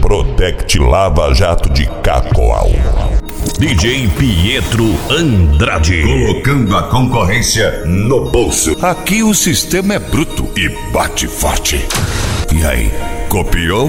Protect Lava Jato de Cacoal. DJ Pietro Andrade, colocando a concorrência no bolso. Aqui o sistema é bruto e bate forte. E aí, copiou?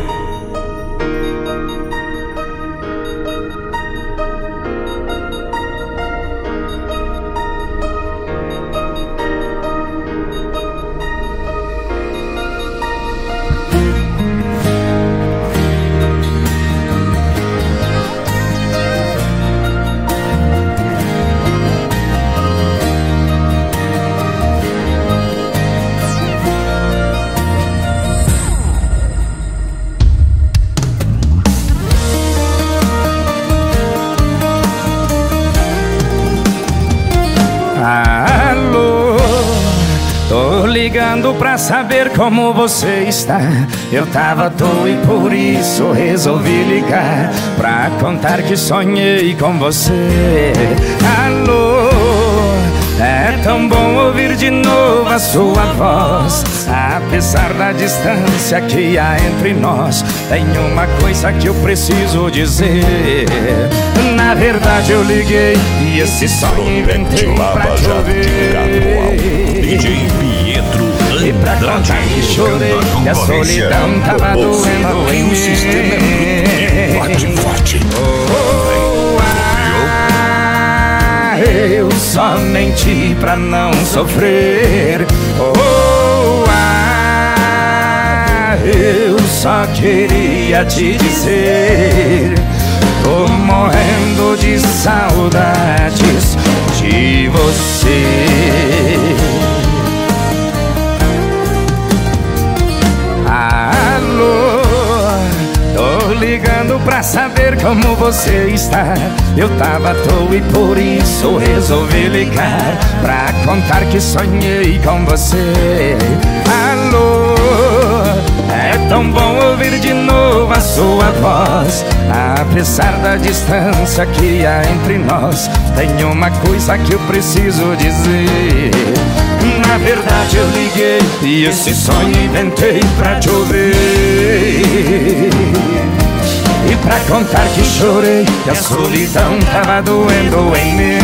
Alô, tô ligando pra saber como você está. Eu tava à toa e por isso resolvi ligar pra contar que sonhei com você. Alô, é tão bom ouvir de novo a sua voz. Apesar da distância que há entre nós, tem uma coisa que eu preciso dizer. Na verdade eu liguei e esse sonho inventei pra te ouvir. DJ Pietro E pra contar que chorei, que a solidão tava doendo em mim. Bate forte. Eu só menti pra não sofrer. Eu só queria te dizer, tô morrendo de saudades de você. Alô, tô ligando pra saber como você está. Eu tava à toa e por isso resolvi ligar pra contar que sonhei com você. Alô, é tão bom ouvir de novo a sua voz. Apesar da distância que há entre nós, tem uma coisa que eu preciso dizer. Na verdade eu liguei e esse sonho inventei pra te ouvir. E pra contar que chorei, que a solidão tava doendo em mim.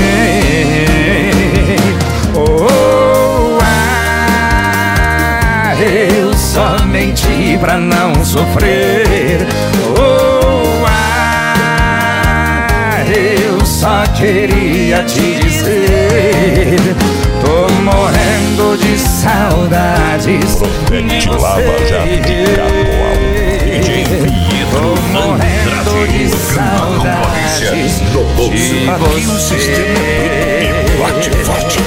Eu só menti pra não sofrer. Eu só queria te dizer, tô morrendo de saudades. Protect Lava Jato de Cacoal. DJ Pietro Tô morrendo de saudades No bolso. de Aqui o sistema é bruto e bate você. forte.